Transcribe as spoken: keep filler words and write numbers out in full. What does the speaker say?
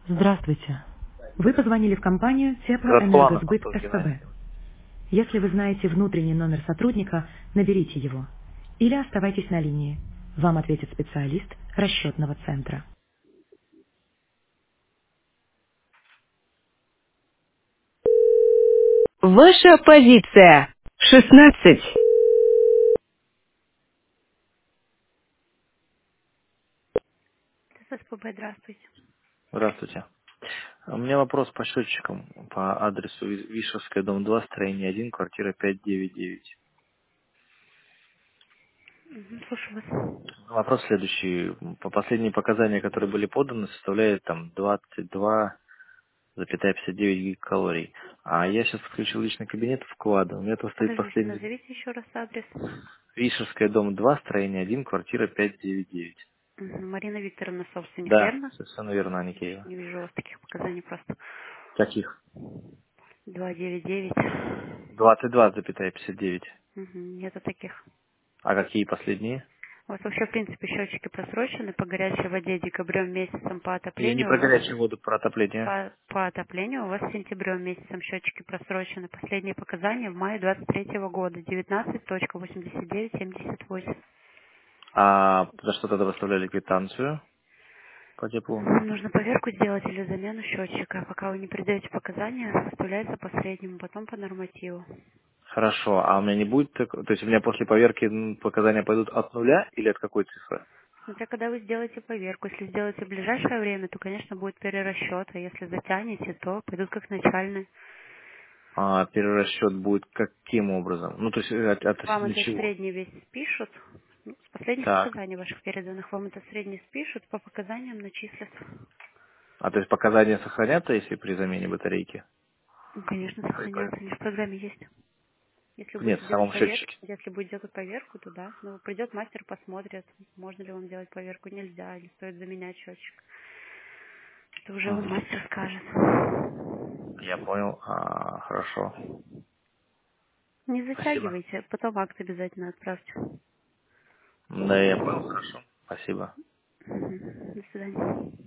Здравствуйте. Вы позвонили в компанию Расланов Теплоэнергосбыт Антон СПБ. Геннадьевич. Если вы знаете внутренний номер сотрудника, наберите его. Или оставайтесь на линии. Вам ответит специалист расчетного центра. Ваша позиция. шестнадцать. СПБ, здравствуйте. Здравствуйте. У меня вопрос по счетчикам по адресу Ви- Вишевская, дом два, строение один, квартира пятьсот девяносто девять. Мгм, слушаю вас. Вопрос следующий. По последние показания, которые были поданы, составляет там двадцать два целых пятьдесят девять гигакалорий. А я сейчас подключил личный кабинет вклада. У меня там стоит Подождите, последний. назовите еще раз адрес. Вишевская, дом два, строение один, квартира пятьсот девяносто девять. Мгм, Марина Викторовна, собственник, Да, верно? совершенно верно, Аникеева. Не вижу у вас таких показаний просто. Каких? два девять девять. двадцать два целых пятьдесят девять. Мгм, нету таких. А какие последние? У вас вообще, в принципе, счетчики просрочены по горячей воде декабрем месяцем по Я не отоплению. У про вас горячую воду, про отопление. по, по отоплению у вас сентябрем месяцем счетчики просрочены. Последние показания в мае двадцать третьего года. девятнадцать восемьдесят девять семьдесят восемь. А за что тогда выставляли квитанцию по теплу? Вам нужно поверку сделать или замену счетчика. Пока вы не придаете показания, выставляется по среднему, потом по нормативу. Хорошо, а у меня не будет, так- то есть у меня после поверки м, показания пойдут от нуля или от какой цифры? Смотря когда вы сделаете поверку. Если сделаете в ближайшее время, то, конечно, будет перерасчет. А если затянете, то пойдут как начальные. А перерасчет будет каким образом? Ну, то есть э, от- Вам относительно это чего? средний весь спишут. Ну, с последних Так. показаний ваших переданных вам это средний спишут, по показаниям начислят. А то есть показания сохранятся, если при замене батарейки? Ну, конечно, При повер- сохраняются, они же в программе есть. Если Нет, будете в делать самом поверку, счетчике. если будете делать поверку, то да. Ну, придет мастер, посмотрит, можно ли вам делать поверку, нельзя, или стоит заменять счетчик. Это уже вам Мгм. мастер скажет. Я понял. А, хорошо. Не Спасибо. затягивайте, потом акт обязательно отправьте. Да, я понял, хорошо. Спасибо. Мгм. До свидания.